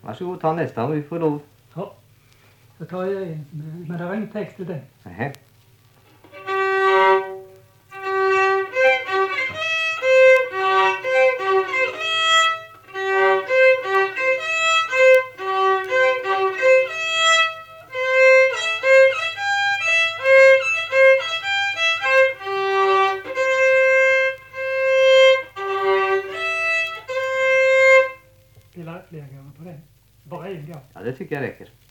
Varsågod, ta nästa om vi får lov. Ja, så tar jag en. Men det var ingen text till den. Nähä. Spela flera gånger på den. Bara en gång. Ja, det tycker jag räcker.